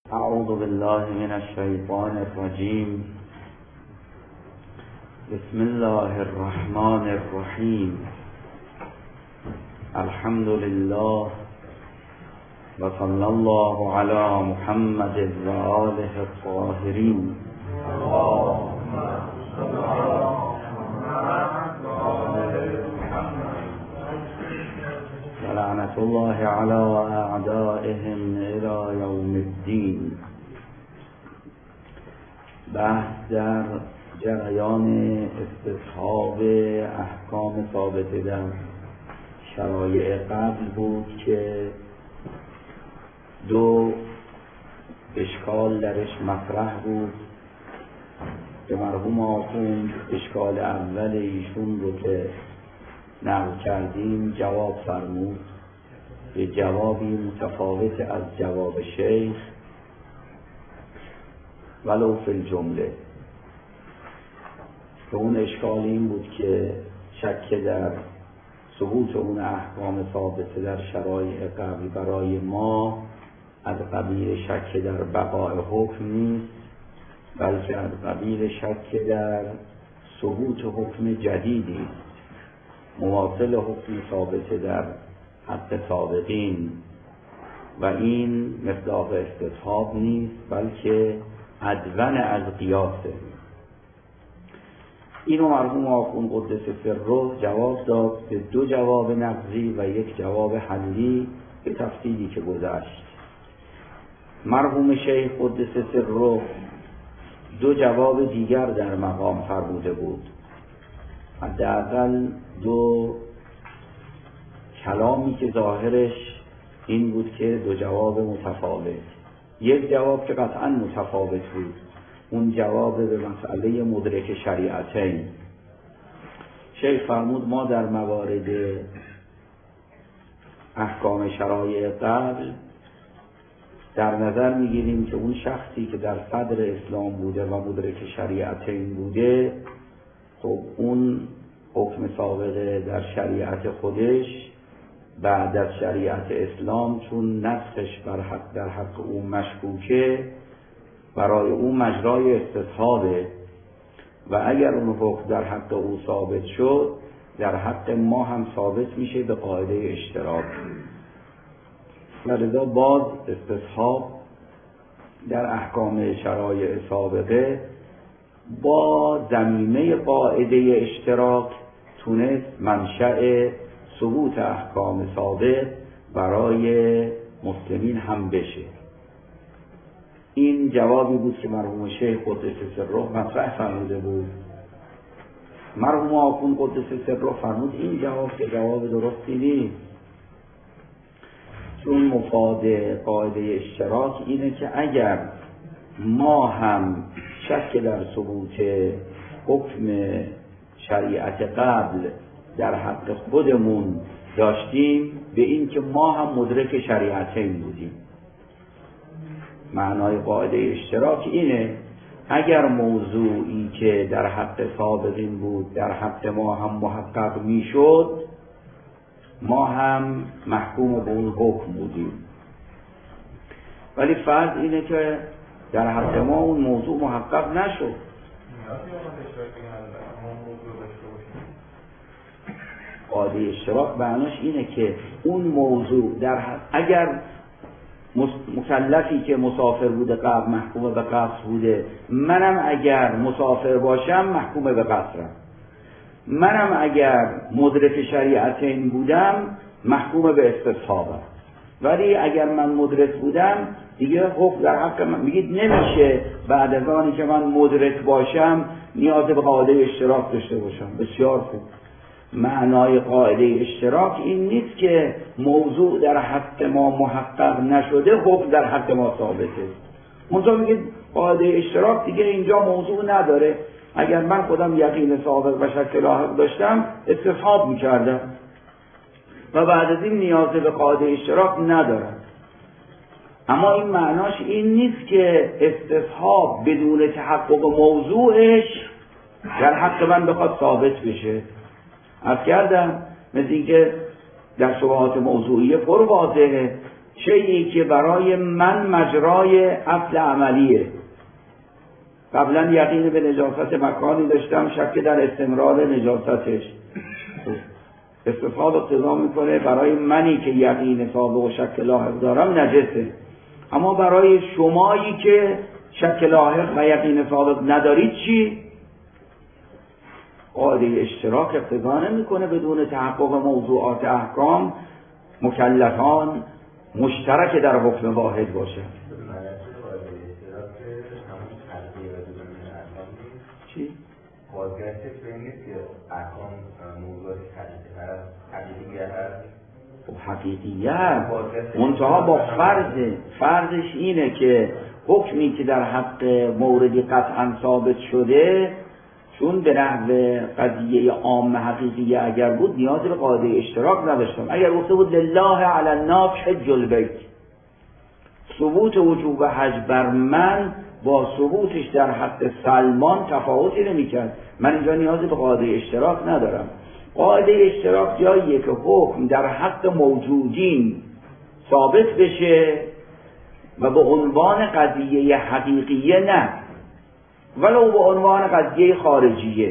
اعوذ بالله من الشیطان الرجیم. بسم الله الرحمن الرحیم. الحمد لله و صلی الله علی محمد و آله الطاهرین. لعنت الله علی اعدائهم الی یوم الدین. بحث در جریان استصحاب احکام ثابته در شرایع قبل بود که دو اشکال درش مطرح بود. به مرحوم آخوند اشکال اول ایشون رو که نقل کردیم جواب فرمود به جوابی متفاوت از جواب شیخ ولو فی الجمله. که اون اشکال این بود که شک در ثبوت اون احکام ثابته در شرایع قبل برای ما از قبیل شک در بقاء حکم نیست، بلکه از قبیل شک در ثبوت حکم جدیدی مواصل حکم ثابته در حق سابقین، و این مصداق استصحاب نیست بلکه ادون از قیاسه. اینو مرحوم آخوند قدس سره جواب داد به دو جواب نقضی و یک جواب حلی به تفصیلی که گذشت. مرحوم شیخ قدس سره دو جواب دیگر در مقام فرموده بود. حداقل دو کلامی که ظاهرش این بود که دو جواب متفاوت. یک جواب که قطعا متفاوت بود، اون جواب به مسئله مدرک شریعتین. شیخ فرمود ما در موارد احکام شرایع قبل در نظر میگیریم که اون شخصی که در صدر اسلام بوده و مدرک شریعتین بوده، خب اون حکم سابقه در شریعت خودش بعد از شریعت اسلام چون نسخش در حق اون مشکوکه، برای اون مجرای استصحابه و اگر اون حکم در حق او ثابت شد در حق ما هم ثابت میشه به قاعده اشتراک. ولذا باز استصحاب در احکام شرایع سابقه با ضمیمه قاعده اشتراک تونست منشأ ثبوت احکام ثابت برای مسلمین هم بشه. این جوابی بود که مرحوم شیخ قدس سره مطرح فرموده بود. مرحوم آخوند قدس سره فرمود این جواب که جواب درستی نیست، چون مفاد قاعده اشتراک اینه که اگر ما هم شک در ثبوت حکم شریعت قبل در حق خودمون داشتیم، به این که ما هم مدرک شریعتین بودیم. معنای قاعده اشتراک اینه اگر موضوعی که در حق سابقین بود در حق ما هم محقق میشد، ما هم محکوم به اون حکم بودیم. ولی فرض اینه که در حق ما اون موضوع محقق نشد. قاعده اشتراک معناش اینه که اون موضوع در حق اگر مکلفی که مسافر بوده قبل محکوم به قصر بوده، منم اگر مسافر باشم محکوم به قصرم، منم اگر مدرک شریعتین بودم محکوم به استصحابم. ولی اگر من مدرک بودم دیگه حکم در حق من میگید نمیشه بعد از آنی که من مدرک باشم نیاز به قاعده اشتراک داشته باشم. بسیار خوب. معنای قاعده اشتراک این نیست که موضوع در حق ما محقق نشده حکم در حق ما ثابته. منتها میگید قاعده اشتراک دیگه اینجا موضوع نداره. اگر من خودم یقین سابق و شک لاحق داشتم استصحاب میکردم و بعد از این نیاز به قاعده اشتراک ندارم. اما این معناش این نیست که استصحاب بدون تحقق موضوعش در حق من بخواد ثابت بشه. عرض کردم مثل اینکه در شبهات موضوعیه پر واضحه شیئی که برای من مجرای اصل عملیه. قبلا یقین به نجاست مکانی داشتم، شک در استمرار نجاستش. استصحاب اقتضا میکنه برای منی که یقین سابق و شک لاحق دارم نجسه، اما برای شمایی که شک لاحق و یقین سابق ندارید چی؟ قاعده اشتراک اقتضا نمیکنه بدون تحقق موضوعات احکام مکلفان مشترک در حکم واحد باشه. چی؟ بازگشتش به این نیست که احکام موضوعش حقیقیه هست؟ حقیقیت منتها با فرضش اینه که حکمی که در حق موردی قطعا ثابت شده، چون به نحو قضیه عام حقیقیه اگر بود نیازی به قاعده اشتراک نداشتم. اگر گفته بود لله علی الناس حج البیت، ثبوت وجوب حج بر من با ثبوتش در حق سلمان تفاوتی نمی‌کرد، من اینجا نیازی به قاعده اشتراک ندارم. قاعده اشتراک جاییه که حکم در حق موجودین ثابت بشه و به عنوان قضیه حقیقیه نه، ولو به عنوان قضیه خارجیه،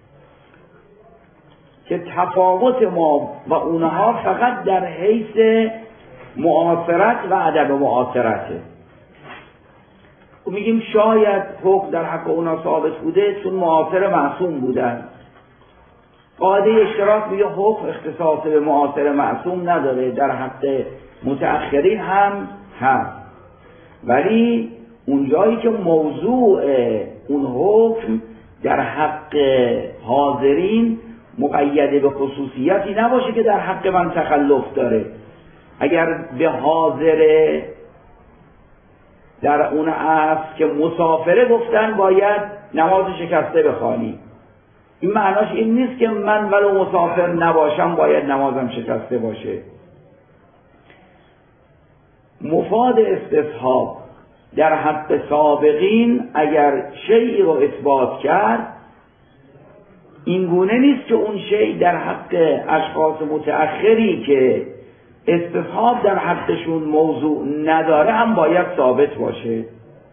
که تفاوت ما و اونها فقط در حیث معاصرت و عدم معاصرته. و میگیم شاید حکم در حق اونا ثابت بوده چون معاصر معصوم بودن. قاعده اشتراک میگه حکم اختصاص به معاصر معصوم نداره، در حق متأخرین هم هست، ولی اونجایی که موضوع اون حکم در حق حاضرین مقید به خصوصیتی نباشه که در حق من تخلف داره. اگر به حاضر در اون عصر که مسافره گفتن باید نماز شکسته بخوانی، این معناش این نیست که من ولو مسافر نباشم باید نمازم شکسته باشه. مفاد استصحاب در حق سابقین اگر شیئی رو اثبات کرد، این گونه نیست که اون شیء در حق اشخاص متأخری که استصحاب در حقشون موضوع نداره هم باید ثابت باشه.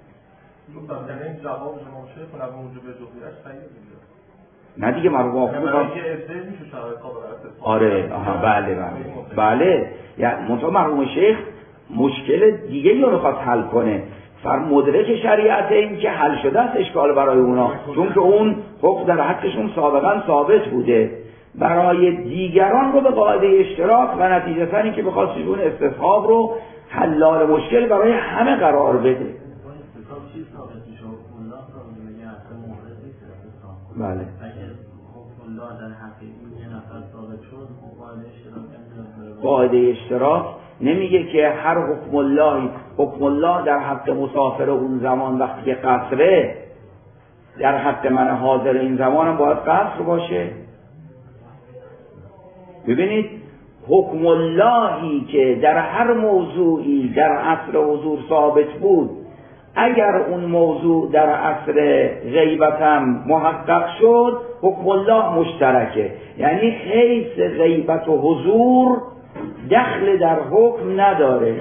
نه دیگه مرحوم آره بله یعنی منطقه مرحوم شیخ مشکل دیگه رو خواست حل کنه، مدرک شریعت این که حل شده است اشکال برای اونا، چون که اون حکم در حقشون سابقا ثابت بوده. برای دیگران رو به قاعده اشتراک و نتیجتاً این که بخواستشون استصحاب رو حلال مشکل برای همه قرار بده. بله قاعده اشتراک نمیگه که هر حکم الله در حق مسافر اون زمان وقتی که قصره، در حق من حاضر این زمانم باید قصر باشه. ببینید حکم اللهی که در هر موضوعی در عصر حضور ثابت بود، اگر اون موضوع در عصر غیبتم محقق شد حکم الله مشترکه، یعنی حیث غیبت و حضور دخل در حکم نداره.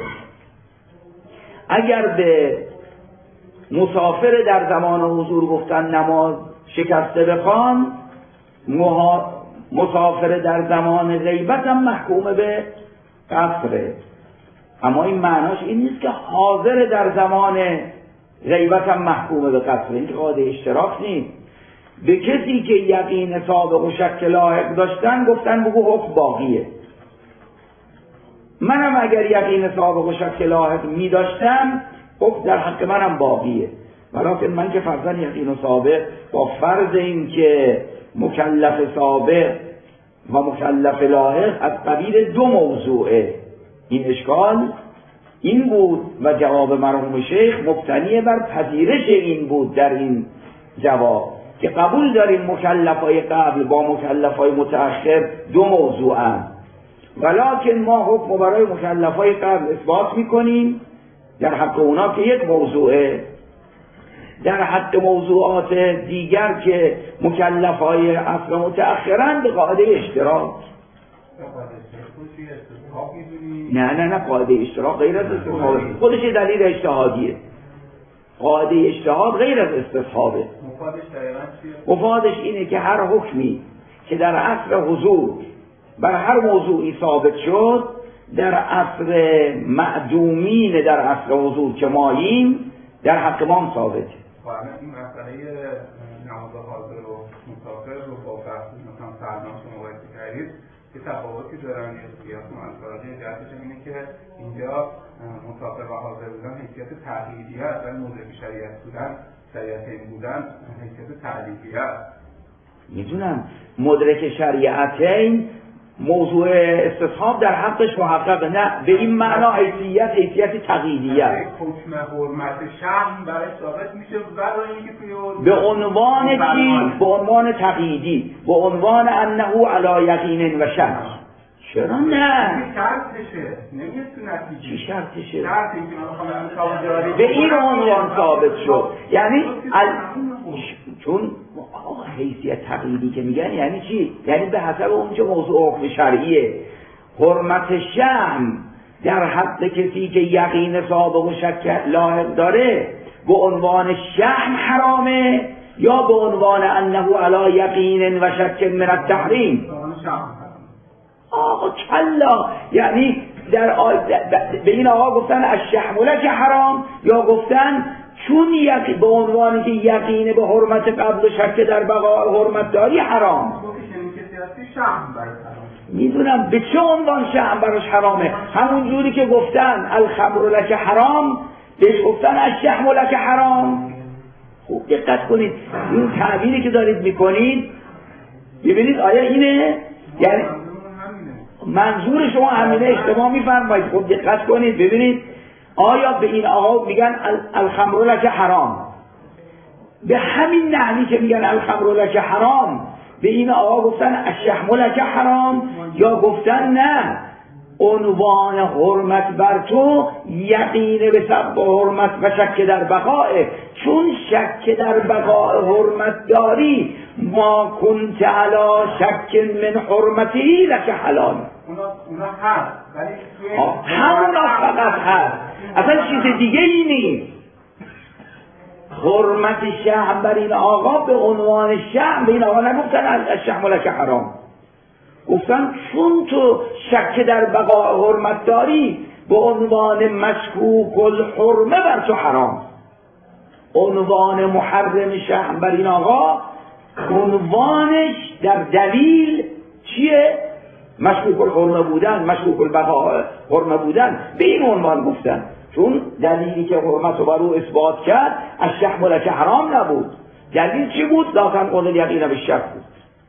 اگر به مسافر در زمان حضور گفتن نماز شکسته بخوان، مسافر در زمان غیبت هم محکوم به قصره، اما این معناش این نیست که حاضر در زمان غیبت هم محکوم به قصره. این که قاعده اشتراک نیست. به کسی که یقین سابق و شک لاحق داشتن گفتن بگو حکم باقیه. منم اگر یقین سابق و شک لاحق می داشتم حکم در حق منم باقیه، ولیکن من که فرضاً یقین و سابق با فرض این که مکلف سابق و مکلف لاحق از قبیل دو موضوعه. این اشکال این بود و جواب مرحوم شیخ مبتنی بر پذیرش این بود در این جواب که قبول داریم مکلفای قبل با مکلفای متأخر دو موضوعن، ولکن ما حکم برای مکلفای قبل اثبات میکنیم در حق اونا که یک موضوعه، در حق موضوعات دیگر که مکلفای اصل متأخرن به قاعده اشتراک. استصحاب می‌دونی؟ نه قاعده اشتراک غیر از استصحابه، خودش یه دلیل اجتهادیه. قاعده اجتهاد غیر از استصحابه. مفادش دقیقاً چیه؟ مفادش اینه که هر حکمی که در عصر حضور بر هر موضوعی ثابت شد، در عصر معدومین در عصر حضور که ماییم در حق ما هم ثابته. این مسئله نماز حاضر و مسافر رو با بحث مثلا سلمان شما باید کردید که تفاوتی دارن یا قیاس منفرادی جهتش اینه که اینجا مسافر و حاضر بودن حیثیت تقلیدیه است ولی موضع شریعت بودن شریعتین بودن حیثیت تعلیقیه است. میدونم مدرک شریعتین موضوع استصحاب در حقش محقق، نه به این معنا حیثیت تقییدیه است. حکم حرمت شرم برای ثابت میشه برای اینکه توی به عنوان چی؟ به عنوان تقییدی، به عنوان انه علی یقین و شک. چرا نه؟ شرطشه نمیشه تو نتیجه. چی شرطشه؟ شرطی که من بخوام جاری به این عنوان ثابت شد، یعنی چون حیثیت تقییدی که میگن یعنی چی؟ یعنی به حسب اونجا موضوع حکم شرعیه. حرمت شحم در حق کسی که یقین سابق و شک لاحق داره به عنوان شحم حرامه یا به عنوان انه علی یقین و شک من التحریم؟ آقا کلا، یعنی به این آقا گفتن الشحم لک حرام یا گفتن چون به عنوانی که یقین به حرمت قبل و شک در بقا حرمت داری حرام. میدونم به چه عنوان شحم براش حرامه؟ همون جوری که گفتن الخمر لک حرام بهش گفتن الشحم لک حرام. خوب دقت کنید این تعبیری که دارید میکنید ببینید آیا اینه؟ یعنی منظور شما همینه، اشتباه میفرمایید. خوب دقت کنید ببینید آیا به این آقا میگن الخمر لک حرام به همین نحوی که میگن الخمر لک حرام به این آقا گفتن الشحم لک حرام یا گفتن نه عنوان حرمت بر تو یقین به سبب حرمت و شک در بقاه، چون شک در بقاء حرمت داری ما کنت علی شک من حرمتی لک حلال. اونا هست ولی همونا فقط هست، اصلا چیز دیگه ای نیست. حرمت شحم بر این آقا به عنوان شحم به این آقا نگفتن الشحم لک حرام، گفتن چون تو شک در بقاء حرمت داری به عنوان مشکوک الحرمه بر تو حرام. عنوان محرم شحم بر این آقا عنوانش در دلیل چیه؟ مشکوک الحرمه بودن، مشکوک البقاء حرمه بودن. به این عنوان گفتن چون دلیلی که حرمت رو بر او اثبات کرد الشحم لک حرام نبود. دلیل چی بود؟ لا تنقض الیقین بالشک بود.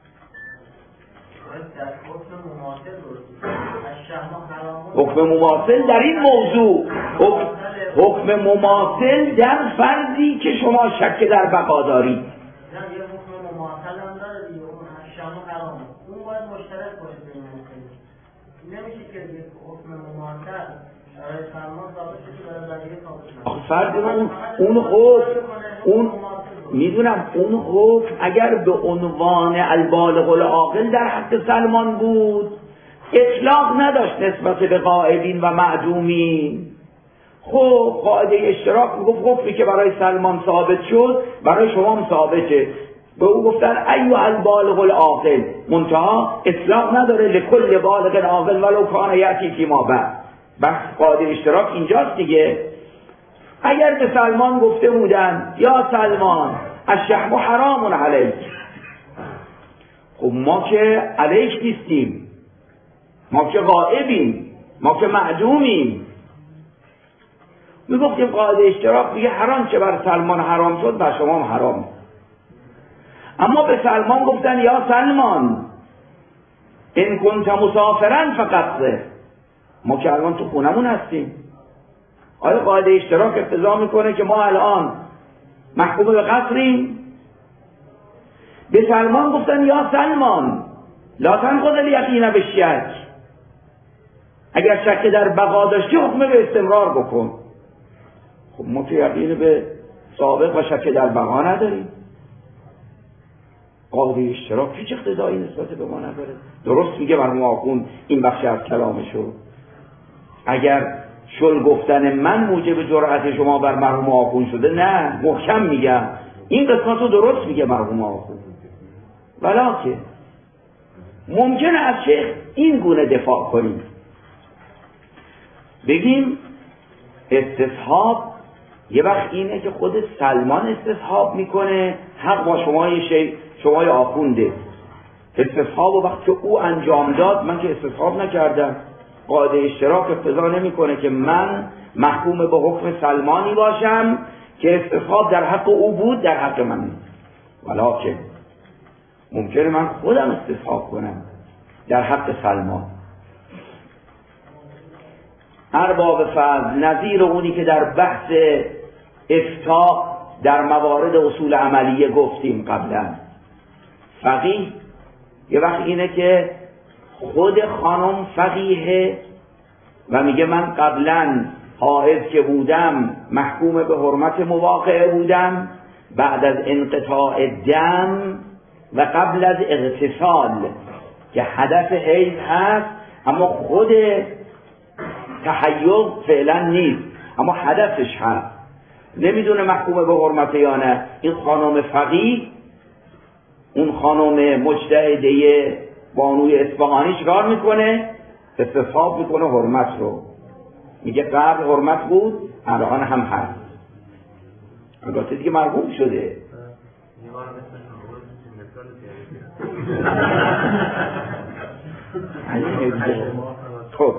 حکم مماثل در این موضوع، حکم مماثل در فرضی که شما شک در بقا دارید. یه حکم مماثل هم داره دیگه، اون اشیاء حرامه، اون باید مشترک باشه بین ممکن. نمیشه که یک حکم مماثل برای فرمان ثابت شه که برای بقیه ثابت نشه. اون حکم میدونم اون حکم اگر به عنوان البالغ العاقل در حق سلمان بود اطلاق نداشت نسبت به غائبین و معدومین. خب قاعده اشتراک میگفت حکمی که برای سلمان ثابت شد برای شما هم ثابته. به او گفتن ایها البالغ العاقل، منتها اطلاق نداره لکل بالغ عاقل ولو کان یأتی فیما بعد. بس قاعده اشتراک اینجاست دیگه. اگر به سلمان گفته بودن یا سلمان الشحم حرام علیک، خب ما که علیک نیستیم، ما که غائبیم، ما که معدومیم. میگفتیم قاعده اشتراک میگه حرام چه بر سلمان حرام شد بر شما هم حرام. اما به سلمان گفتن یا سلمان ان کنت مسافرا فقط، ما که الان تو خونمون هستیم. آیا قاعده اشتراک اقتضا میکنه که ما الان محکوم به قصریم؟ به سلمان گفتن یا سلمان لا تنقض الیقین بالشک، اگر شک در بقا داشتی حکم به استمرار بکن. خب ما که یقین به سابق و شک در بقا نداریم. قاعده اشتراک هیچ اقتضایی نسبت به ما نداره. درست میگه مرحوم آخوند این بخش از کلامشو. اگر شل گفتن من موجب جرأت شما بر مرحوم آخوند شده، نه، محکم میگم این قسمت رو درست میگه مرحوم آخوند، ولکن ممکنه از شیخ این گونه دفاع کنیم، بگیم استصحاب یه وقت اینه که خود سلمان استصحاب میکنه، حق با شمای آخونده. استصحاب و وقت که او انجام داد، من که استصحاب نکردم، قاعده اشتراک اقتضا نمیکنه که من محکوم به حکم سلمانی باشم که استصحاب در حق او بود در حق من نیست، ولکن ممکنه من خودم استصحاب کنم در حق سلمان. ارباب فضل نظیر اونی که در بحث افتاء در موارد اصول عملیه گفتیم قبلا، فقیه یه وقت اینه که خود خانم فقیه و میگه من قبلا حائض که بودم محکوم به حرمت مواقعه بودم، بعد از انقطاع دم و قبل از اغتسال که حدث حیض هست اما خود تحیض فعلا نیست اما حدثش هست، نمیدونه محکوم به حرمت یا نه. این خانم فقیه، اون خانم مجتهده بانوی اصفهانی چیکار میکنه؟ استصحاب میکنه حرمت رو، میگه قبل حرمت بود الان هم هست، البته دیگه مرحوم شده. خب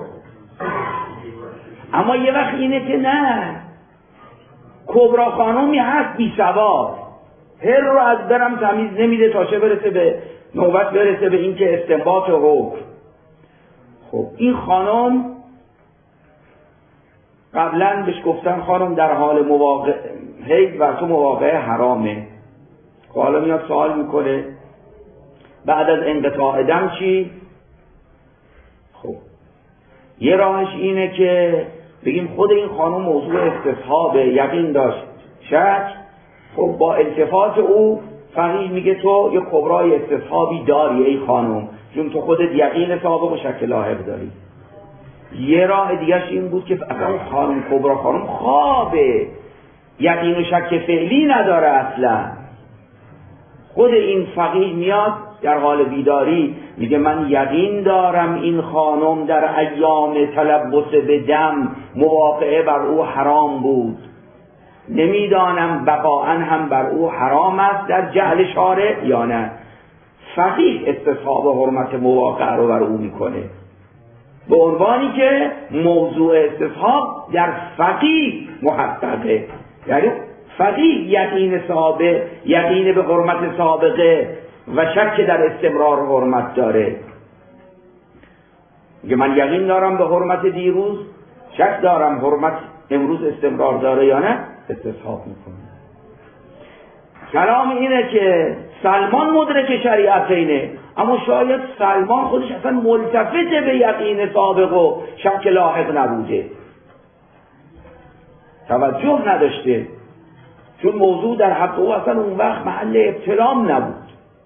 اما یه وقت اینه که نه، کبرا خانومی هست بی سواد، هر رو از برم تمیز نمیده تا چه برسه به نوبت برسه به این که استنباط حکم. خب این خانم قبلا بهش گفتن خانم در حال حیض بر تو مواقعه حرامه، حالا میاد سوال میکنه بعد از انقطاع دم چی؟ خب یه راهش اینه که بگیم خود این خانم موضوع استصحاب یقین داشت شک، خب با التفات او فقیه میگه تو یه کبرای استصحابی داری ای خانم، چون تو خودت یقین سابق و شک لاحق داری. یه راه دیگهش این بود که اصلا خانم کبرا خانم خوابه، یقین و شک فعلی نداره اصلا. خود این فقیه میاد در حال بیداری میگه من یقین دارم این خانم در ایام تلبس به دم مواقعه بر او حرام بود، نمیدانم بقاءً هم بر او حرام است در جهل شارع یا نه. فقیه استصحاب حرمت مواقعه رو بر او میکنه به عنوانی که موضوع استصحاب در فقیه محققه، یعنی فقیه یقین به حرمت سابقه و شک در استمرار حرمت داره. میگه من یقین دارم به حرمت دیروز، شک دارم حرمت امروز استمرار داره یا نه، استصحاب میکنه. کلام اینه که سلمان مدرک شریعت اینه، اما شاید سلمان خودش اصلا ملتفت به یقین سابق و شک لاحق نبوده، توجه نداشته، چون موضوع در حق او اصلا اون وقت محل ابتلام نبود.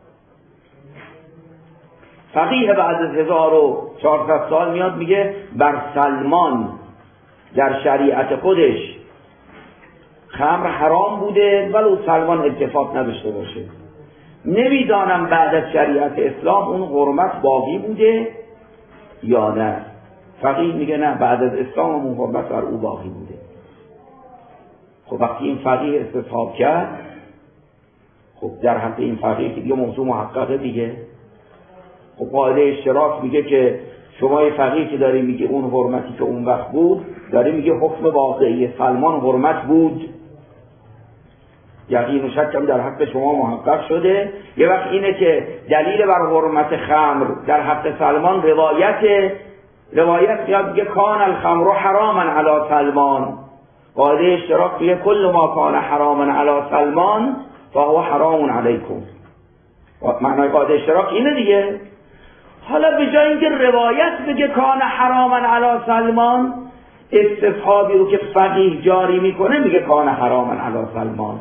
فقیه بعد از 1400 سال میاد میگه بر سلمان در شریعت خودش خمر حرام بوده ولو سلمان التفات نداشته باشه. نمیدانم بعد از شریعت اسلام اون حرمت باقی بوده یا نه. فقیه میگه نه، بعد از اسلام اون حرمت بر او باقی بوده. خب وقتی این فقیه استصحاب کرد، خب در حق این فقیه که دیگه موضوع محققه دیگه. خب قاعده اشتراک میگه که شما یه فقیه که داری میگه اون حرمتی که اون وقت بود، داری میگه حکم واقعی سلمان حرمت بود، یقین و شک هم در حق شما محقق شده. یه وقت اینه که دلیل بر حرمت خمر در حق سلمان روایت بیاد میگه کان الخمر حراما علی سلمان، قاعده اشتراک میگه کل ما کان حراما علی سلمان فهو حرام علیکم. معنای قاعده اشتراک اینه دیگه. حالا به جای اینکه روایت بگه کان حراما علی سلمان، استصحابی رو که فقیه جاری میکنه میگه کان حراما علی سلمان،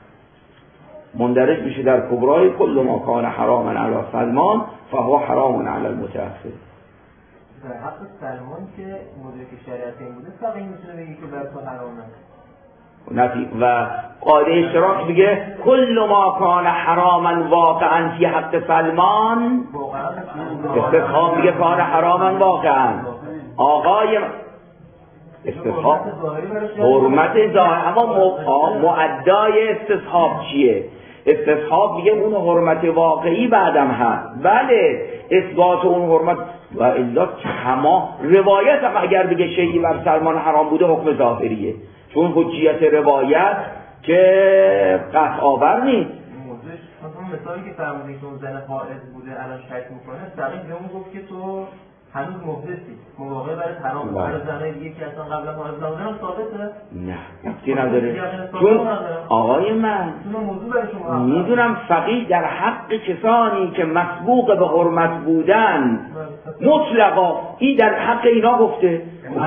مندرج میشه در کبرای کل ما کان حراما علی سلمان فهو حرام علی المتوفی. در حق سلمان که مدرک شریعت این بوده فقیه میتونه بگی که بر تو حرامه و قاعده اشتراک میگه کل ما کان حراما واقعا فی حق سلمان استصحاب میگه کان حراما واقعا آقای استصحاب حرمت ظاهری اما معدای استصحاب چیه؟ استصحاب میگه اون حرمت واقعی بعدم هست بله اثبات اون حرمت و الا تمام روایت هم اگر بگه شیعی بر سلمان حرام بوده حکم ظاهریه چون حجیت روایت که قطع آور نیست. مثلا مثالی که فرمودی که اون زن حائض بوده الان شک میکنه سقیل به اون گفت که تو هنوز محدثی مواقع برای حرام برای زنای دیگه که اصلا قبلا حائض نبودن هم ثابته؟ نه ربطی نداره چون آقای من میدونم فقیه در حق کسانی که مسبوق به حرمت بودن مطلقا این در حق اینا گفته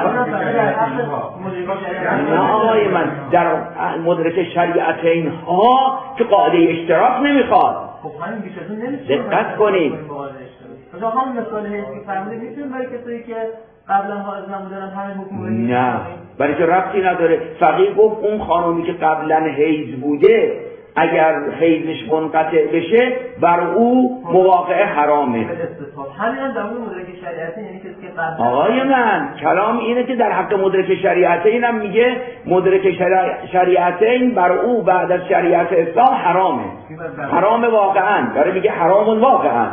نه آقای من در مدرک شریعتین ها که قاعده اشتراک نمیخواد دقت کنید مثلا همون مثال حیث که فرموده میتونیم برای کسایی که قبلا حائض نبودن همین حکم نه برای که ربطی نداره فقیه گفت اون خانومی که قبلا حیض بوده اگر حیضش منقطع بشه بر او مواقع حرامه همین هم در مدرک شریعتی یعنی کسی که قبلا آقای من کلام اینه که در حق مدرک شریعتین هم میگه مدرک شریعتین بر او بعد از شریعت اسلام حرامه حرام واقعا برای میگه حرام واقعا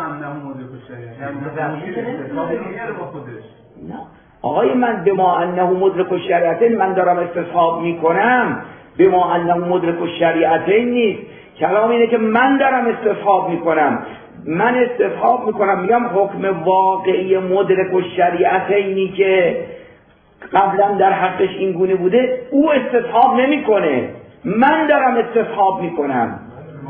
نه آقای من به ما انه مدرک الشریعتین من دارم استصحاب میکنم به ما انه مدرک الشریعتین نیست کلام اینه که من دارم استصحاب میکنم من استصحاب میکنم میگم حکم واقعی مدرک الشریعتینی که قبلا در حقش این گونه بوده او استصحاب نمیکنه من دارم استصحاب میکنم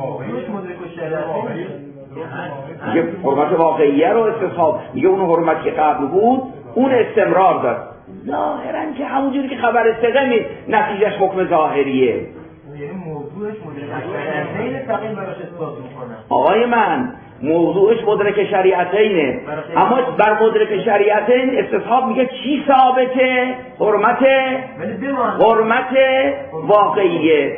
میگه حرمت واقعیه رو استصحاب میگه اون حرمت که قبل بود اون استمرار داد ظاهرا که همونجوری که خبر ثقه نتیجهش حکم ظاهریه یعنی موضوعش مدرک شریعتین فقیه براش اثبات میکنه آقای من موضوعش مدرک شریعتینه اما بر مدرک شریعتین استصحاب میگه چی ثابته؟ حرمت واقعیه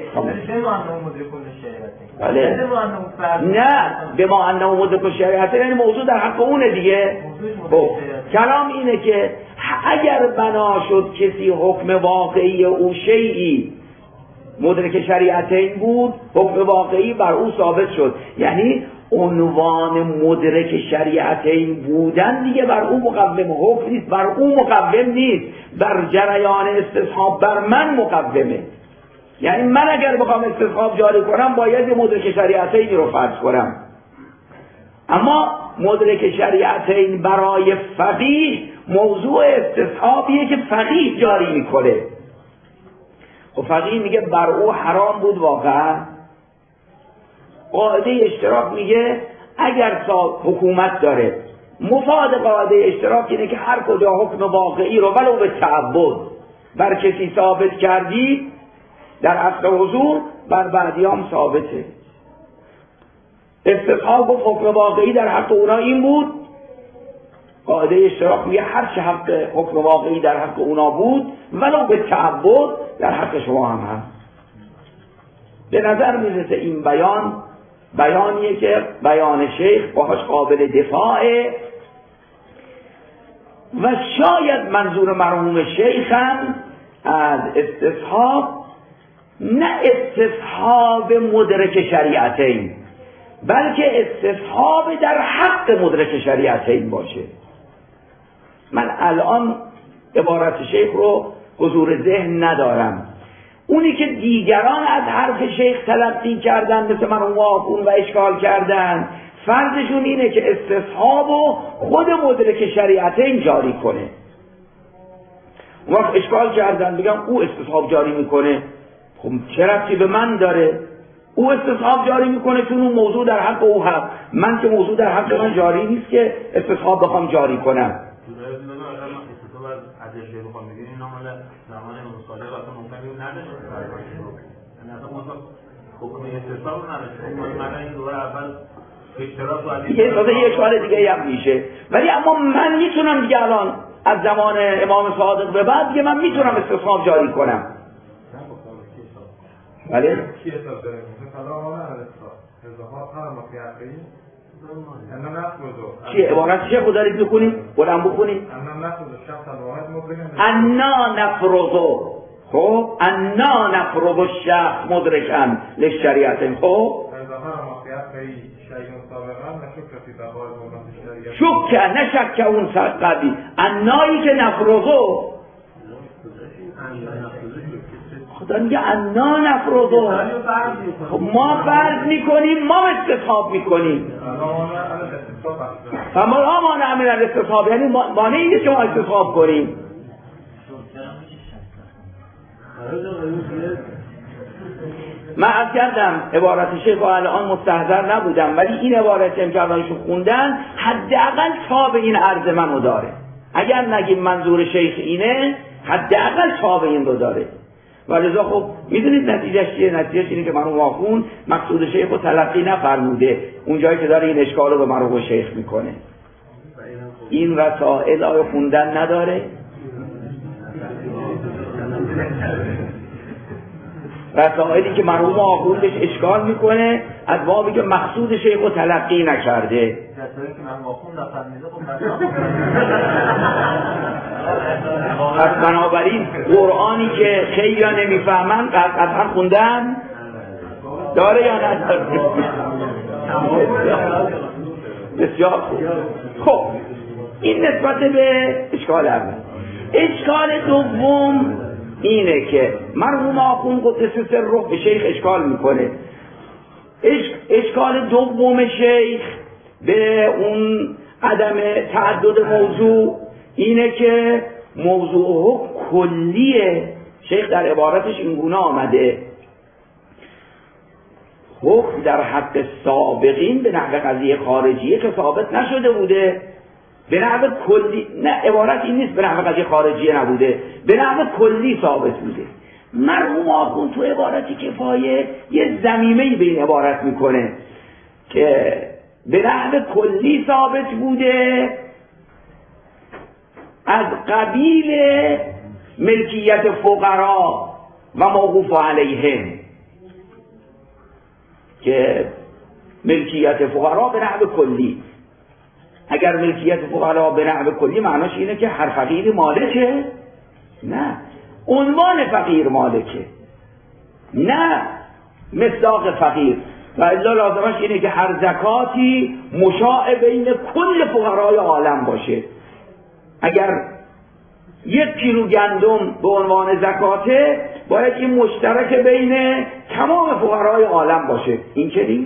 بله نه به ما انه مدرک الشریعتین یعنی موضوع در حق اونه دیگه کلام اینه که اگر بنا شد کسی حکم واقعی او شیعی مدرک شریعتین بود حکم واقعی بر او ثابت شد یعنی عنوان مدرک شریعتین بودن دیگه بر او مقوم حکم نیست بر او مقوم نیست بر جریان استصحاب بر من مقومه یعنی من اگر بخوام استصحاب جاری کنم باید یه مدرک شریعتین رو فرض کنم اما مدرک شریعتین برای فقیه موضوع استصحابیه که فقیه جاری میکنه و فقیه میگه بر او حرام بود واقعا قاعده اشتراک میگه اگر حکومت داره مفاد قاعده اشتراک اینه که هر کجا حکم واقعی رو ولو به تعبد بر کسی ثابت کردی در عصر حضور بر بعدیام ثابته استصحاب گفت حکم واقعی در حق اونا این بود قاعده اشتراک میگه هر چه حق حکم واقعی در حق اونا بود ولو به تعبد در حق شما هم هست به نظر میرسه این بیانیه که بیان شیخ باهاش قابل دفاعه و شاید منظور مرحوم شیخ هم از استصحاب نه استصحاب مدرک شریعتین بلکه استصحاب در حق مدرک شریعتین باشه من الان عبارت شیخ رو حضور ذهن ندارم اونی که دیگران از حرف شیخ تلقی کردن مثل مرحوم آخون و اشکال کردن فرضشون اینه که استصحاب و خود مدرک شریعتین جاری کنه اون وقت اشکال کردن بگم او استصحاب جاری میکنه خب چه ربطی به من داره او استصحاب جاری میکنه چون اون موضوع در حق او هست من که موضوع در حق من جاری نیست که استصحاب بخوام جاری کنم دیگه تازه یه اشکال دیگه هم میشه. ولی اما من میتونم دیگه الان از زمان امام صادق به بعد دیگه من میتونم استصحاب جاری کنم. بله؟ چیه عبارت چیه خود دارید بکنیم؟ بلند بکنیم؟ انا نفرضو، خب انا نفرض الشخص مدرکن للشریعت، خب شک نه شک اون قبی انایی که نفرضو خدا میگه انا نفرضو، خب ما فرض میکنیم، ما استصحاب میکنیم. فما ما نعمل استصحاب یعنی مانعی نیست که ما استصحاب کنیم. من از کردم عبارت شیخ و الان مستحضر نبودم، ولی این عبارت که الانشون خوندن حداقل تاب این عرض منو داره. اگر نگیم منظور شیخ اینه حداقل تاب این رو داره. و لذا خب میدونید نتیجهش چیه؟ نتیجهش اینه که مرحوم آخوند مقصود شیخ رو تلقی نفرموده، اونجایی که داره این اشکال رو به مرحوم شیخ میکنه. این رسائل آیا خوندن نداره؟ رسائلی که مرحوم آخوندش اشکال میکنه از بابی که مقصود شیخ رو تلقی نکرده. رسائلی که مرحوم آخوند نفرمیده پس بنابراین قرآنی که خیلی ها نمیفهمن قطعا خوندن داره یا نداره؟ بسیار خوب. خب این نسبت به اشکال اول. اشکال دوم اینه که مرحوم آخوند قدس سره به شیخ اشکال میکنه. اشکال دوم شیخ به اون عدم تعدد موضوع اینه که موضوع کلیه. شیخ در عبارتش اینگونه آمده حکم در حق سابقین به نحو قضیه خارجیه که ثابت نشده بوده به نحو کلی، نه عبارت این نیست به نحو قضیه خارجیه نبوده، به نحو کلی ثابت بوده. مرحوم آخوند تو عبارتی کفایه یه ضمیمه‌ای به این عبارت میکنه که به نحو کلی ثابت بوده از قبیل ملکیت فقرا و موقوف علیهم، که ملکیت فقرا به نحو کلی. اگر ملکیت فقرا به نحو کلی معناش اینه که هر فقیری مالکه؟ نه، عنوان فقیر مالکه، نه مصداق فقیر. و الا لازمش اینه که هر زکاتی مشاع بین کل فقرای عالم باشه. اگر 1 کیلو گندم به عنوان زکاته باید این مشترک بین تمام فقرای عالم باشه. این که نیست.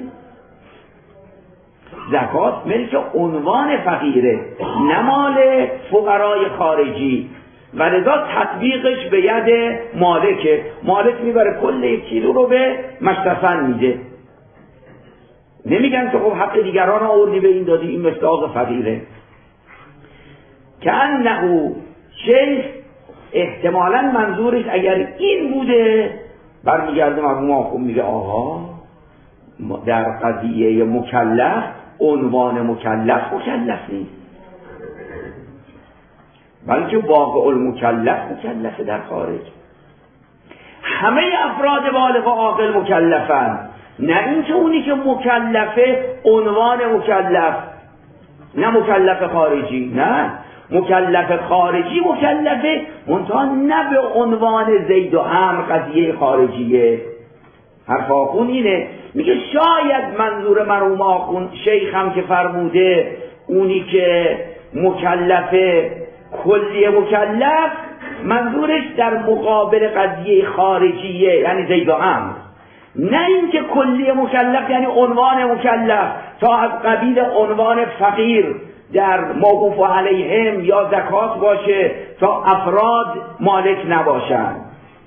زکات ملک عنوان فقیره، نه مال فقرای خارجی، و لذا تطبیقش به ید مالکه. مالک میبره کل 1 کیلو رو به مشتفن میده. نمیگن که خب حق دیگران آوردی به این دادی، این مصداق فقیره. که انه شیخ احتمالاً منظورش اگر این بوده برمیگرده مرحوم آخوند میگه آها در قضیه مکلف عنوان مکلف نیست، بلکه واقع المکلف مکلفه در خارج. همه افراد بالغ و عاقل مکلفن، نه اینکه اونی که مکلفه عنوان مکلف، نه مکلف خارجی، نه مکلف خارجی مکلفه منتها نه به عنوان زید و عمرو قضیه خارجیه. حرف آخوند اینه، میگه شاید منظور مرحوم آخوند شیخ هم که فرموده اونی که مکلفه کلی مکلف منظورش در مقابل قضیه خارجیه یعنی زید و عمرو، نه اینکه کلی مکلف یعنی عنوان مکلف تا از قبیل عنوان فقیر در موقوف علیهم یا زکات باشه تا افراد مالک نباشند.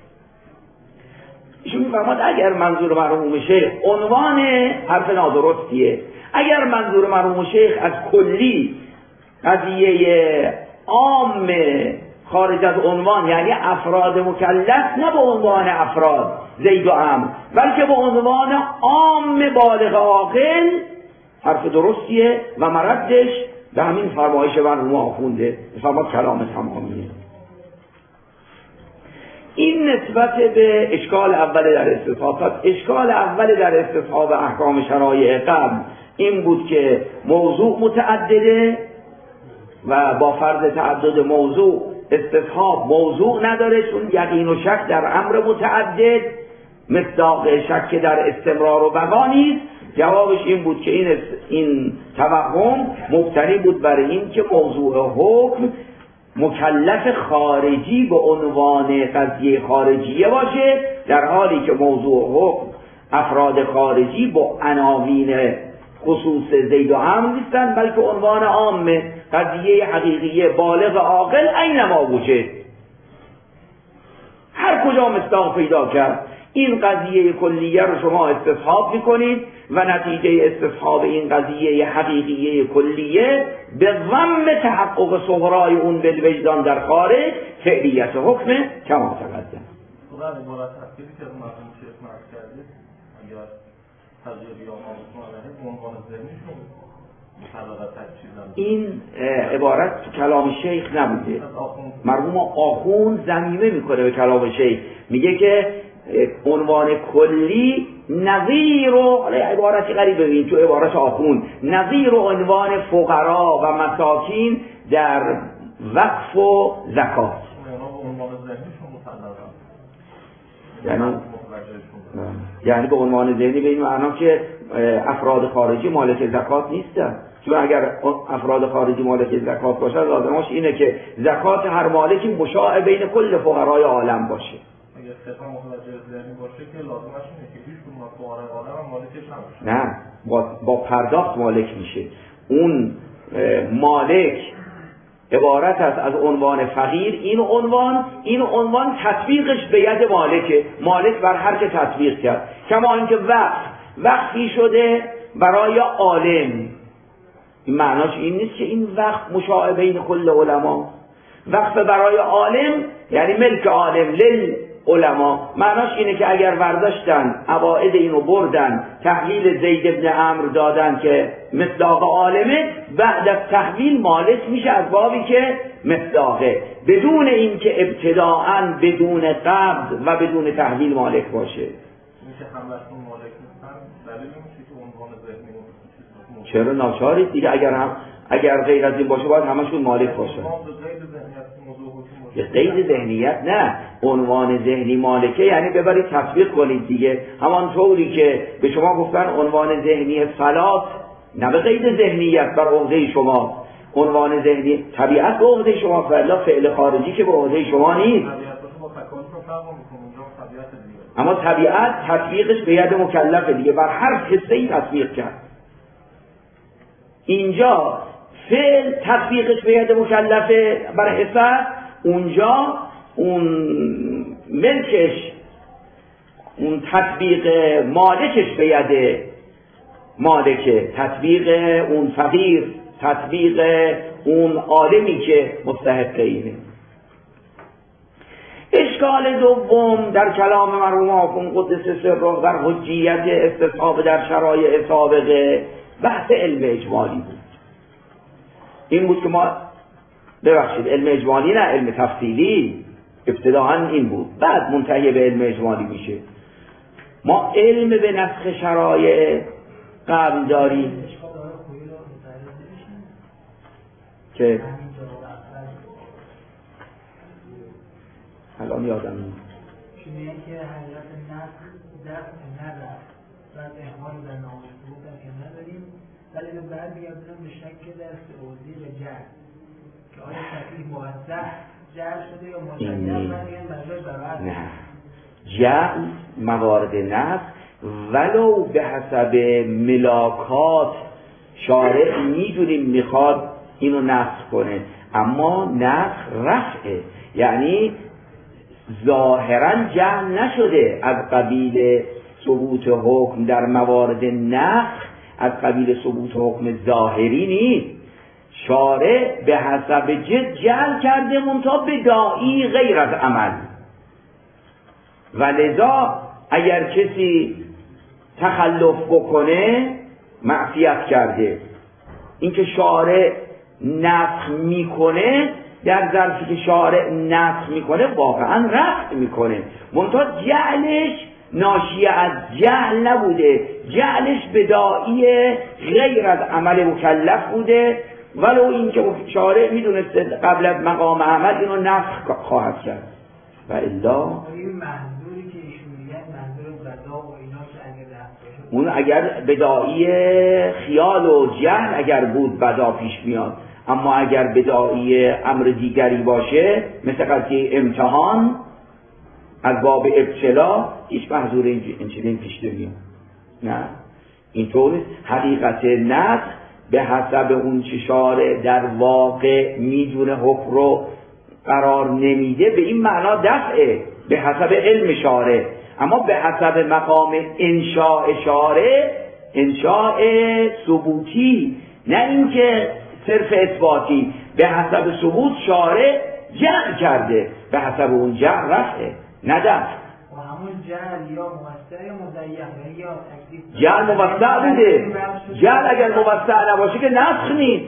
ایشون میفرماد اگر منظور مرحوم شیخ عنوان حرف نادرستیه، اگر منظور مرحوم شیخ از کلی قضیه عام خارج از عنوان یعنی افراد مکلف، نه به عنوان افراد زید و عمرو بلکه به عنوان عام بالغ عاقل، حرف درستیه و مردش به همین فرمایش مرحوم آخونده، فرماد کلام تمامیه. این نسبت به اشکال اول در استصحاب. اشکال اول در استصحاب احکام شرایع قبل این بود که موضوع متعدده و با فرض تعدد موضوع استصحاب موضوع نداره، چون یقین و شک در امر متعدد مصداق شک در استمرار و بقا نیست. جوابش این بود که این توهم مبتنی بود برای این که موضوع حکم مکلف خارجی به عنوان قضیه خارجیه باشه، در حالی که موضوع حکم افراد خارجی با عناوین خصوص زید و عمرو نیستن، بلکه عنوان عامه، قضیه حقیقیه بالغ عاقل اینما وجد، هر کجا مصداق پیدا کرد. این قضیه کلیه رو شما استصحاب میکنید و نتیجه استصحاب این قضیه حقیقیه کلیه به ضم تحقق صغرای اون بالوجدان در خارج فعلیت حکم کما تقدم. خدا عبارت تفسیری که از مرحوم شیخ مرد کردید اگر تجربی یا معنی عنوان ذهنیشون این عبارت تو کلام شیخ نبوده. مرحوم آخوند ضمیمه میکنه به کلام شیخ، میگه که عنوان کلی نظیر و عبارتی غریب ببین تو عبارت آخوند، نظیر و عنوان فقرا و مساکین در وقف و زکات. یعنی به عنوان ذهنی به این معنا که افراد خارجی مالک زکات نیستن، چون اگر افراد خارجی مالک زکات باشن لازمش اینه که زکات هر مالکی مشاع بین کل فقرای عالم باشه. اگر صفا متوجه ذهنی باشه که لازمش اینه که هیچ کدوم از فقرای عالم هم مالکش نباشه. نه، با پرداخت مالک میشه. اون مالک عبارت است از عنوان فقیر. این عنوان تطبیقش به ید مالکه، مالک بر هر که تطبیق کرد. کما اینکه وقفی شده برای عالم، این معناش این نیست که این وقف مشاع بین کل علما. وقف برای عالم یعنی ملک عالم علما، معناش اینه که اگر ورداشتن عوائد اینو بردن تحویل زید ابن عمرو دادن که مصداق عالمه، بعد از تحویل مالک میشه از بابی که مصداقه، بدون اینکه ابتداءً بدون قبض و بدون تحویل مالک باشه. میشه همشون مالک نیستن، دلیل میشه که عنوان ذهنی چرا ناچارید دیگه، اگر غیر از این باشه باید همشون مالک باشن. قید ذهنیت نه، عنوان ذهنی مالکه یعنی ببرید تطبیق کنید دیگه، همان طوری که به شما گفتن عنوان ذهنی صلات نه به قید ذهنیت بر عهده شما، عنوان ذهنی طبیعت به عهده شما، فعلا فعل خارجی که به عهده شما نیست، اما طبیعت تطبیقش به ید مکلفه دیگه، بر هر حصه‌ای تطبیق کرد. اینجا فعل تطبیقش به ید مکلفه بر حصه، اونجا اون ملکش، اون تطبیق مالکش به ید مالکه، تطبیق اون فقیر، تطبیق اون عالمی که مستحق اینه. اشکال دوم در کلام مرحوم آخوند قدس سره در حجیت استصحاب در شرایع سابقه بحث علم اجمالی بود. این بود که ما ببخشید علم اجمالی نه، علم تفصیلی ابتداعاً این بود، بعد منتهی به علم اجمالی میشه. ما علم به نسخ شرایع قبل داریم که الان یادم نیست چیزی که حضرت نسخ دست ندارد و احوال در نامشروط که نداریم، ولی به بعد بیادرم به شکل در سعودی و جهل که آیا تکلیف موضح جهل شده یا مشکل من یه مجال برای نه، جهل موارد نسخ ولو به حسب ملاکات شارع میدونیم میخواد اینو نسخ کنه، اما نسخ رفعه، یعنی ظاهرا جهل نشده، از قبیل ثبوت حکم در موارد نسخ از قبیل ثبوت حکم ظاهری نیست. شارع به حسب جد جهل کرده منتها به داعی غیر از عمل، و لذا اگر کسی تخلف بکنه معصیت کرده. اینکه شارع نسخ میکنه، در ظرفی که شارع نسخ میکنه واقعا رفع میکنه، منتها جهلش ناشی از جهل نبوده، جهلش بداعی غیر از عمل مکلف بوده، ولو اینکه شارع میدونسته قبل از مقام عمل اینو نسخ خواهد کرد. و الا این منظوری که ایشون میگن منظور قضا و اینا که اگر رفت باشه، اون اگر بداعی خیال و جهل اگر بود بدا پیش میاد، اما اگر بداعی امر دیگری باشه مثل قضیه امتحان از باب ابتلا، هیچ محظور این چیزی پیش نمیاد. نه اینطور نیست. حقیقت نسخ به حسب اون چه شارع در واقع میدونه حکم رو قرار نمیده، به این معنا دفعه به حسب علم شارع، اما به حسب مقام انشاء شارع، انشاء ثبوتی، نه اینکه صرف اثباتی. به حسب ثبوت شارع جعل کرده، به حسب اون جعل رفعه، نه دفع. و همون جعل یا موسع یا مضیق یا تکلیف. جعل موسع بوده، جعل اگر موسع نباشه که نسخ نیست،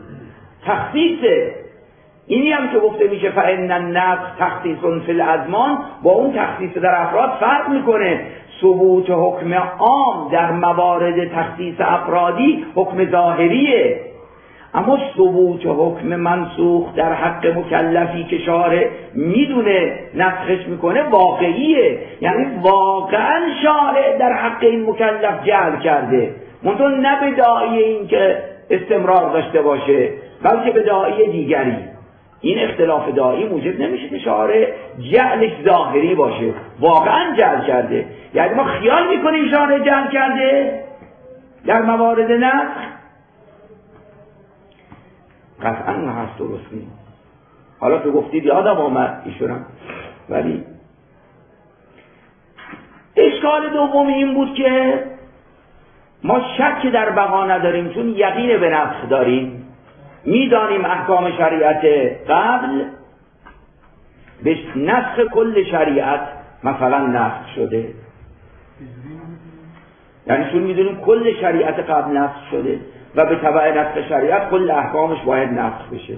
تخصیصه. اینی هم که گفته میشه فإن النسخ تخصیص فی الازمان، با اون تخصیص در افراد فرق میکنه. ثبوت حکم عام در موارد تخصیص افرادی حکم ظاهریه، اما ثبوت حکم منسوخ در حق مکلفی که شارع میدونه نسخش میکنه واقعیه، یعنی واقعا شارع در حق این مکلف جعل کرده، منتها نه به داعی این که استمرار داشته باشه، بلکه به داعی دیگری. این اختلاف داعی موجب نمیشه که شارع جعلش ظاهری باشه، واقعا جعل کرده. یعنی ما خیال میکنیم شارع جعل کرده در موارد نسخ، قطعا هست، درست نیست. حالا که گفتید یادم آمد ایشونم، ولی اشکال دوم این بود که ما شک در بقا نداریم، چون یقین به نسخ داریم، میدانیم احکام شریعت قبل به نسخ کل شریعت مثلا نسخ شده، یعنی چون میدونیم کل شریعت قبل نسخ شده و به تبع نسخ شریعت کل احکامش باید نسخ بشه.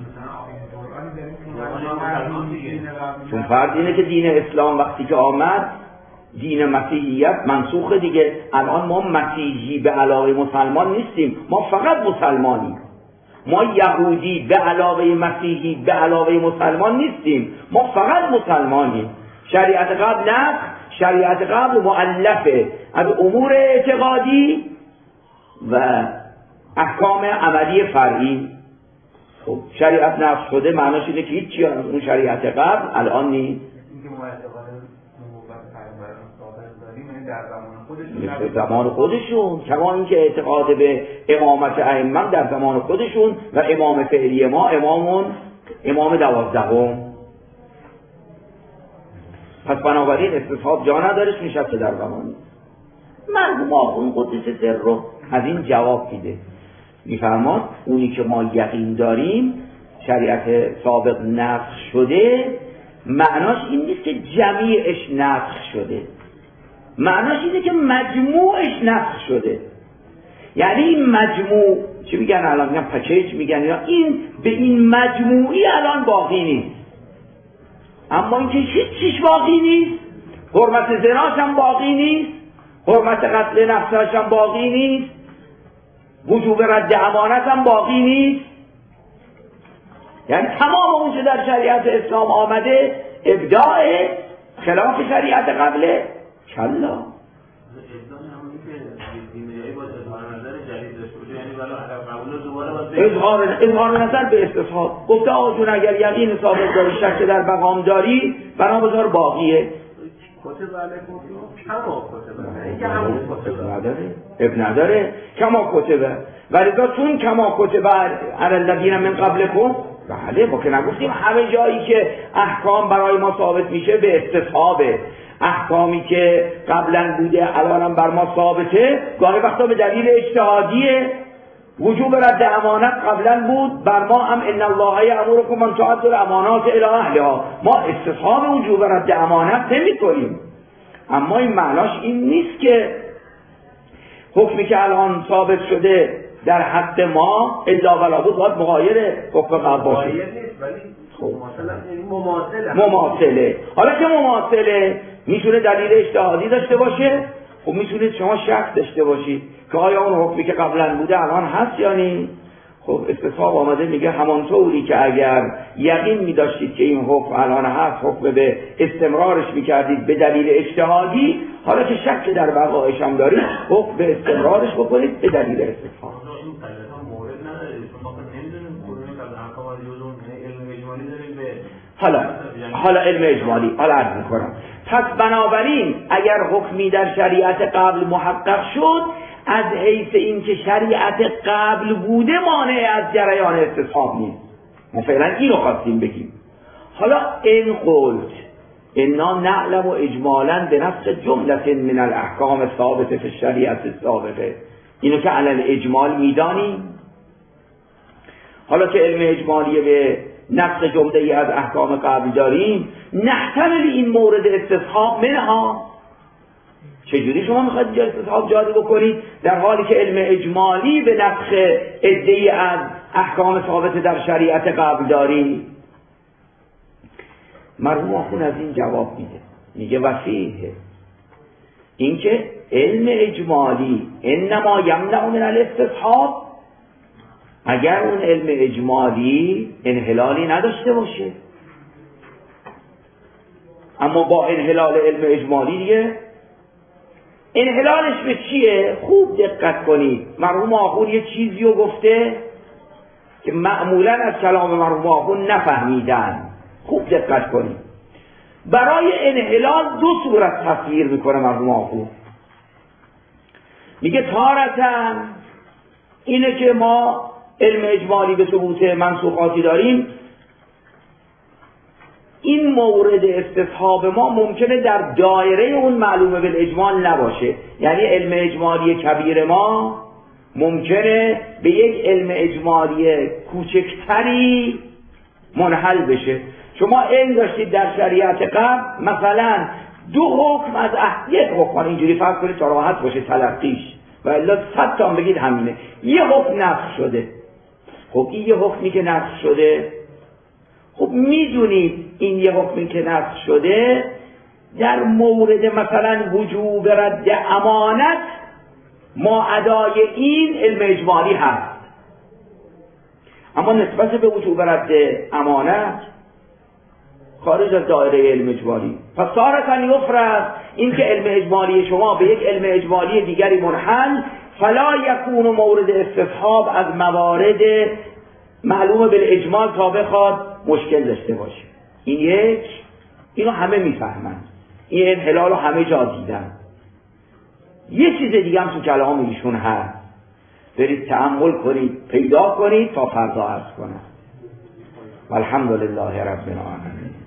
چون فرض اینه که دین اسلام وقتی که آمد، دین مسیحیت منسوخه دیگه. الان ما مسیحی به علاوه مسلمان نیستیم، ما فقط مسلمانیم. ما یهودی به علاوه مسیحی به علاوه مسلمان نیستیم، ما فقط مسلمانیم. شریعت قبل نسخ، شریعت قبل مؤلفه از امور اعتقادی و احکام عملی فرعی. خب شریعت نسخ شده معناش اینه که هیچی از اون شریعت قبل الان نیست. اینکه ما اعتقاد نبوت پیامبران ثابت داریم، یعنی در زمان خودشون، کما اینکه اعتقاد به امامت ائمه در زمان خودشون و امام فعلی ما امام 12. پس بنابراین استصحاب جا نداره، نشسته در زمانی. مرحوم آخوند قدس سر رو از این جواب میده، میفرماد اونی که ما یقین داریم شریعت سابق نسخ شده، معناش این نیست که جمیعش نسخ شده، معناش اینه که مجموعش نسخ شده. یعنی این مجموع، چی میگن الان؟ میگن پکیج میگن، یا این به این مجموعی الان باقی نیست. اما اینکه هیچیش باقی نیست، حرمت زناش هم باقی نیست، حرمت قتل نفسش هم باقی نیست، وجوب رد امانت هم باقی نیست. یعنی تمام اونچه در شریعت اسلام آمده ابداع خلاف شریعت قبله. کلا اظهار نظر به استصحاب. گفته آقا جون اگر یقین ثابت داری، شک در بقام داری، بنا بذار باقیه. اب نداره کما کتبه، ولی چون کما کتبه علی الذین من قبلکم، بله ما که نگفتیم همه جایی که احکام برای ما ثابت میشه به استصحابه. احکامی که قبلا بوده الانم بر ما ثابته، گاهی وقتا به دلیل اجتهادیه. وجوب رد امانت قبلا بود، بر ما هم ان الله یأمرکم ان تؤدوا الامانات الی اهلها. ما استصحاب وجوب رد امانت نمی‌کنیم، اما این معناش این نیست که حکمی که الان ثابت شده در حق ما الا ولا بود باید مغایر حکم قبل باشه. نیست ولی خب مثلا مماثله. حالا که مماثله میتونه دلیل اجتهادی داشته باشه، خب میتونید شما شک داشته باشید که آیا اون حکمی که قبلا بوده الان هست یا نی. خب استصحاب آمده میگه همانطوری که اگر یقین میداشتید که این حکم الان هست، حکم به استمرارش میکردید به دلیل اجتهادی، حالا که شک در بقایش هم دارید حکم به استمرارش بکنید به دلیل استصحاب. حالا علم اجمالی حالا عرض میکنم. پس بنابراین اگر حکمی در شریعت قبل محقق شد، از حیث اینکه شریعت قبل بوده مانع از جریان استصحاب نیست. ما فعلا اینو خواستیم بگیم. حالا این قلت انا نعلم اجمالا به نفس جملت من الاحکام ثابت فی الشریعت السابقه، اینو که علل اجمال میدانیم. حالا که علم اجمالی به نفس جمله ای از احکام قبل داریم، نحتمل این مورد استصحاب منها. چجوری شما میخواید اینجا استصحاب جاری بکنید در حالی که علم اجمالی به نسخ عده‌ای از احکام ثابت در شریعت قبل داریم؟ مرحوم آخون از این جواب میده، میگه وفیه اینکه علم اجمالی انما یمنع من الاستصحاب، اگر اون علم اجمالی انحلالی نداشته باشه. اما با انحلال علم اجمالی دیگه انحلالش به چیه؟ خوب دقت کنید. مرحوم آخون یه چیزی رو گفته که معمولا از کلام مرحوم آخون نفهمیدن. خوب دقت کنید. برای انحلال دو صورت تصویر میکنه مرحوم آخون. میگه تارتاً اینه که ما علم اجمالی به ثبوت منسوخاتی داریم، این مورد استصحاب ما ممکنه در دایره اون معلومه بالاجمال نباشه. یعنی علم اجمالی کبیر ما ممکنه به یک علم اجمالی کوچکتری منحل بشه. شما علم داشتید در شریعت قبل مثلا دو حکم از یک حکم، اینجوری فرض کنید تا راحت باشه تلقیش، و الا 100 تا بگید همینه، یه حکم نسخ شده. خب این یه حکمی که نسخ شده، خب میدونید این یه حکمی که نسخ شده در مورد مثلا وجوب رد امانت ما ادای این علم اجمالی هست، اما نسبت به وجوب رد امانت خارج از دایره علم اجمالی. پس تارتاً یفرض این که علم اجمالی شما به یک علم اجمالی دیگری منحل، فلا یکون مورد استصحاب از موارد معلوم بالاجمال تا بخواد مشکل داشته باشه. این یک، اینو همه میفهمن، این انحلال رو همه جا دیدن. یه چیز دیگه هم تو کلام ایشون هست، برید تأمل کنید پیدا کنید تا فردا عرض کنم. والحمدلله رب العالمین.